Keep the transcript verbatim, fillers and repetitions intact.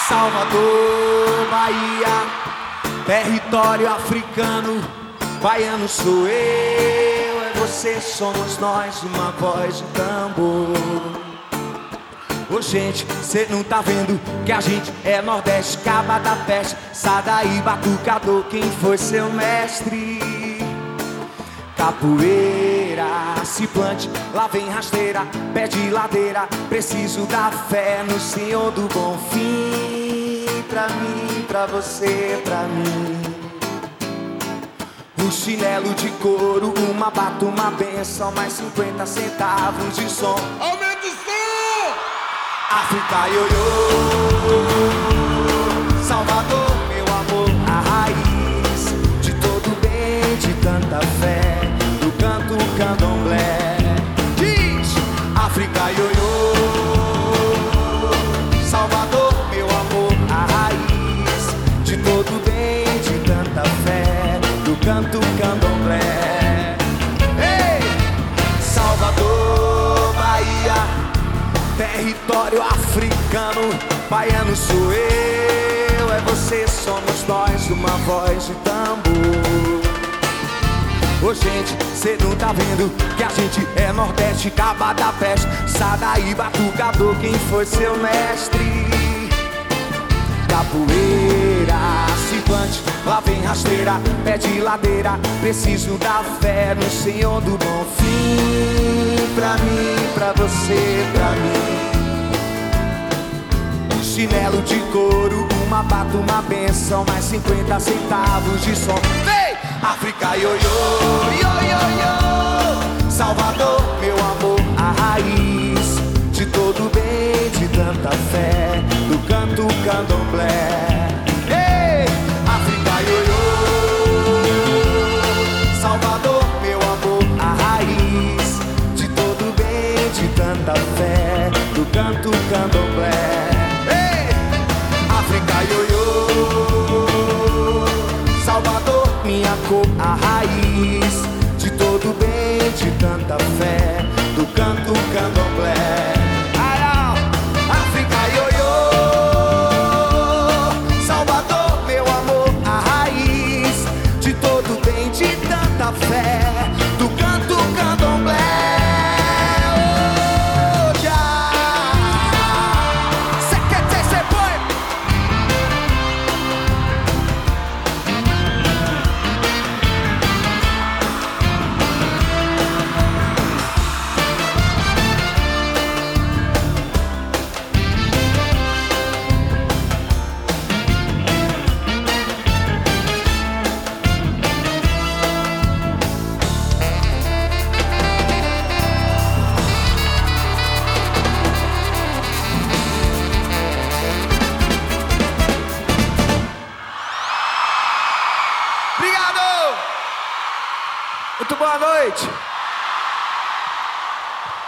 Salvador, Bahia, território africano. Baiano sou eu, é você, somos nós, uma voz de tambor. Ô gente, cê não tá vendo que a gente é Nordeste, Caba da Peste, Sadaí, Batucador, quem foi seu mestre? Capoeira, se plante, lá vem rasteira, pé de ladeira, preciso da fé no Senhor do Bom Fim. Pra mim, pra você, pra mim. Um chinelo de couro, uma bata, uma benção, mais cinquenta centavos de som. Aumenta o som! África, ioiô, Salvador, meu amor, a raiz de todo bem, de tanta fé, do canto candomblé. Diz, África, ioiô, Salvador, meu amor, a raiz de todo bem, de tanta fé, do canto candomblé. Ei, Salvador, Bahia, território africano. Baiano sou eu, é você, somos nós, uma voz de tambor. Ô gente, cê não tá vendo que a gente é Nordeste, Caba da Peste, Sadaí, Batucador, quem foi seu mestre? Capoeira, se plante, lá vem rasteira, pé de ladeira, preciso da fé no Senhor do Bom Fim. Pra mim, pra você, pra mim. Um chinelo de couro, uma bata, uma benção, mais cinquenta centavos de som. Vem! África, ioiô, ioiô, Salvador, meu amor, a raiz de todo bem, de tanta fé, do canto candomblé. Ei, África, ioiô, Salvador, meu amor, a raiz de todo bem, de tanta fé, do canto candomblé. Ei, África, ioiô, Salvador, minha cor, a raiz de todo bem, de tanta fé, do canto candomblé. África, ioiô, Salvador, meu amor, a raiz de todo bem, de tanta fé, do canto candomblé. Oh, já. Cê quer ter, cê põe. Obrigado! Muito boa noite!